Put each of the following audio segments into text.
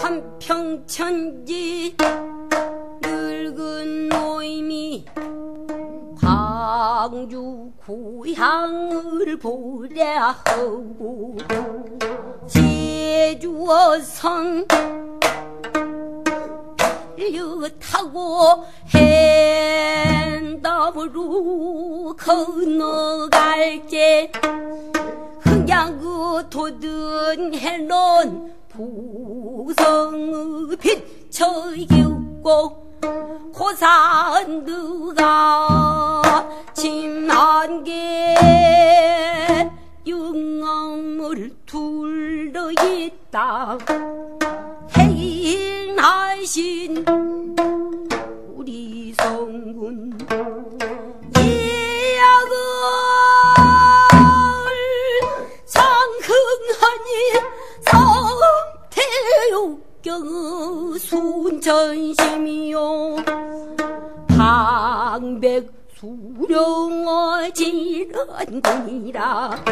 삼평천지 늙은 노임이 광주 고향을 보랴 하고 제주어선 배를 타고 횡담으로 건너갈 때 그냥 그 도든 해놓은 부성의 비춰있고 고산드가 침한 개 영암을 둘러있다 해인하신 우리 성군 예약을 상흥하니 성태옥경의 순천심이요 방백수령어 지런군이라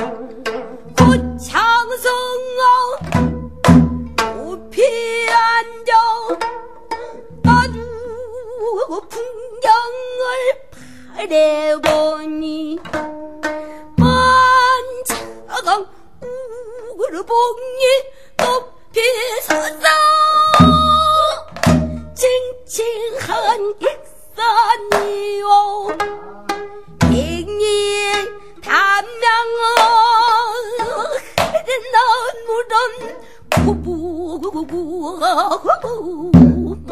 고창성어 높이 앉아 나주 풍경을 바라보니 만차강 우글봉이 높이 서서 칭칭한 익산이요 백리 담양어 흐르는 물은 구부구부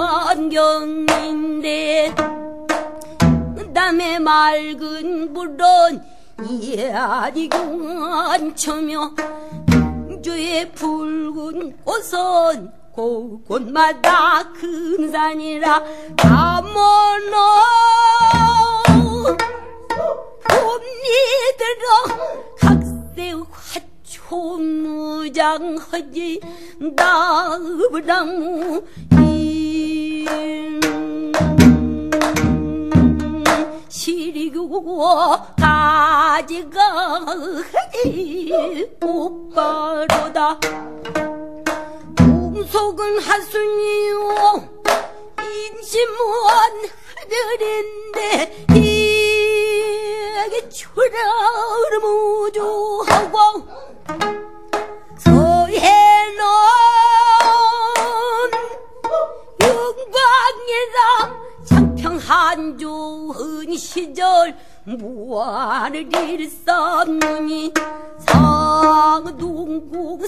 만경인데 남의 맑은 물은 이야리경 쳐며 주의 붉은 꽃은 곳곳마다 큰 산이라 담원어 봄이 들어 각색 화초무장하지 나무나무 시리고 가지가 꽃바로다 동속은 하순이요 인심은 하늘인데 이게 추라를 무조하고 서해는 영광이라 장평 한좋은 시절 무안을 일삼느니 상동국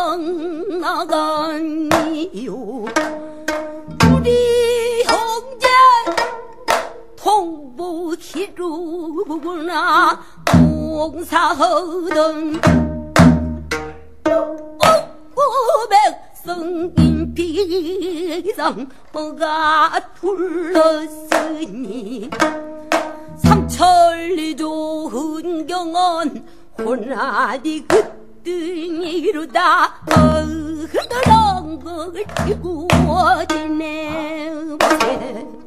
상나간이요 우리 형제 통보기루구나 봉사하던 백성인비상 뭐가 둘렀으니 삼천리 좋은 경은 호나디 그등이로다 흐드렁 걸 띄고 지내 보세